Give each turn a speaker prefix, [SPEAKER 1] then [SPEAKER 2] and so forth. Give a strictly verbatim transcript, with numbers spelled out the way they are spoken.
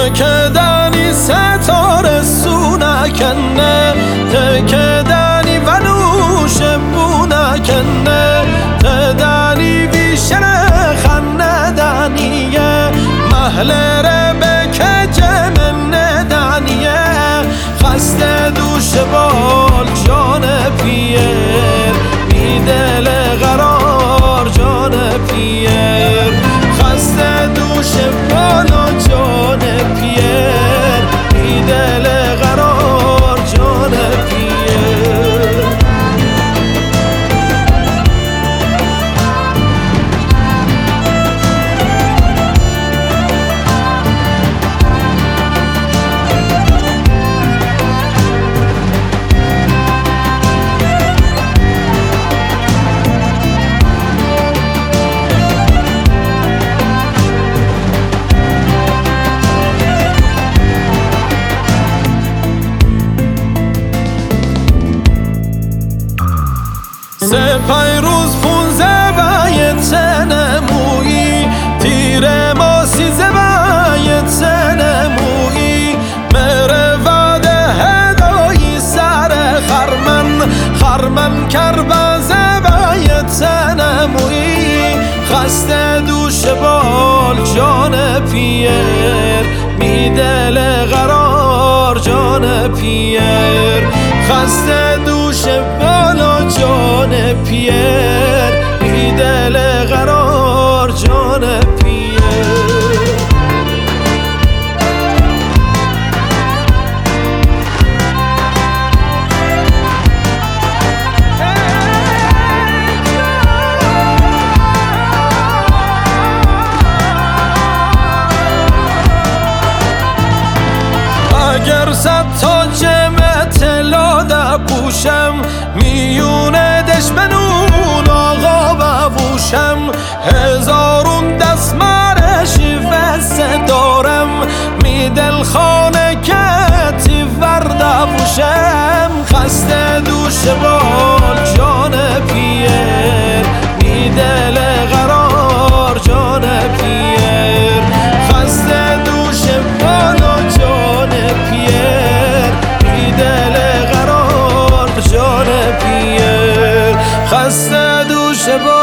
[SPEAKER 1] تکدنی ستاره سونکنه تکدنی ونوش بونکنه تدنی ویشن خندنیه محل ربک جمن ندنیه خسته دوش بال جان پیر بی دل قرار جان پیر خسته دوش بال جان پیر بی دل قرار جان پیر سپای روز پونزه باید سنمویی تیر ماسی زباید سنمویی مره واده هدایی سر خرمن خرمن کربازه باید سنمویی خسته دوش بال جان پیر بی دل قرار جان پیر خسته دوش بال جان پیر بی دل قرار جان پیر اگر صد تا جمع طلا دپوشم میونه دشمنون آقا بوشم هزارون دست مرشی فسه دارم می دل خانه کتی ورده بوشم خسته دوش بال جان پیر بی دل قرار جان پیر خسته دوش بال جان پیر بی دل قرار جان پیر خسته دوش بال